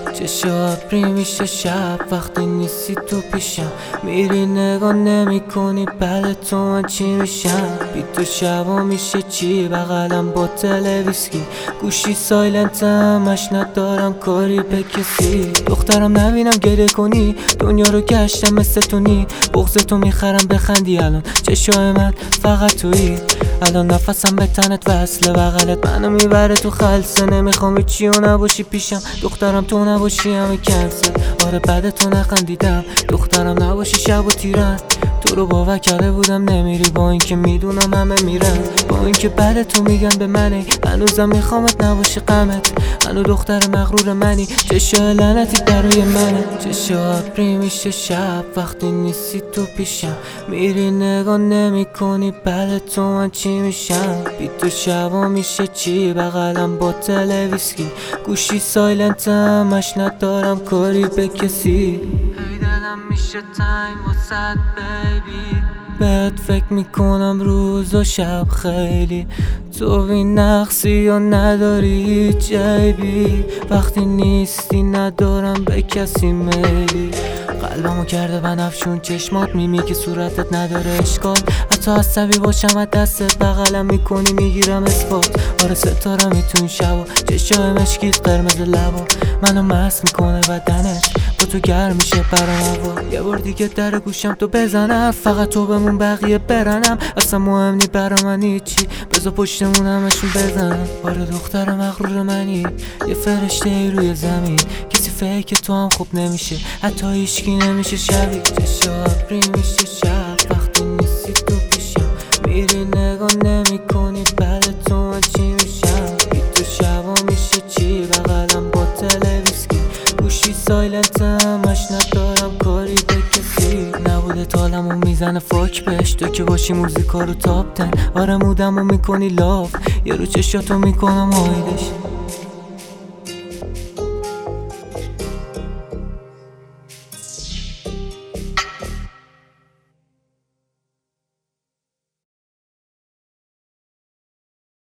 چشم ابری میشه شب وقتی نیستی تو پیشم، میری نگاه نمی کنی بعد تو من چی میشم؟ بی تو شبا میشه چی بغلم باتل ویسکی، گوشی سایلنت همش ندارم کاری به کسی. دخترم نبینم گریه کنی، دنیا رو گشتم مثل تو نی، بغض تو میخرم بخندی الان چشای من فقط تویی. الان نفسم به تنت وصله بغلت منو میبره تو خلصه، نمیخوام چی و نباشی پیشم، دخترم تو نباشی همه کنسل. آره بعد تو نخندیدم، دخترم نباشی شب و تیرن، تو رو باور کرده بودم نمیری با اینکه میدونم همه میرن، با اینکه بعد تو میگن به منی هنوزم میخوامت نباشی غمت، هنو دختر مغرور منی چشای لعنتی برای منه. چشای ابری میشه شب وقتی نیستی تو پیشم، میری نگاه نمی کنی بعد تو من چی میشم؟ بی تو شبا میشه چی بغلم باتل ویسکی، گوشی سایلنت همش ندارم کاری به کسی. هی دلم میشه تنگ واسد بیبی، بهت فکر میکنم روز و شب خیلی، تو بی نقصی یا نداری هیچ عیبی، وقتی نیستی ندارم به کسی میلی. قلبمو کرده بنفشون چشمات، میمی که صورتت نداره اشکال، حتی عصبی باشم از دستت بغلم میکنی میگیرم اثبات. آره ستاره میتون شبا چشای مشکیت قرمز لبا منو مست میکنه بدنت، با تو گرم میشه برام هوا. یه بار دیگه در گوشم تو بزنم، فقط تو بمون بقیه برنم، اصلا مهم نی برا من هیچی، بذار پشتمون همشون بزنم. آره دختر مغرور منی، یه فرشته ای روی زمین، کسی فکر تو هم خوب نمیشه، حتی هیچکی نمیشه شبیه. چشم ابری میشه شب وقتی نیستی تو پیشم، میری نگاه نمی کنی بعد تو من چی میشم؟ بی تو شبا میشه چی بغلم باتل ویسکی، گوشی سایلنت همش ندارم کاری به کسی. نبوده تالمو میزنه فاک بهش، تو که باشی موزیکا رو تاپ 10. آره مودمو میکنی لاف، یه رو چشاتو میکنم آیدش.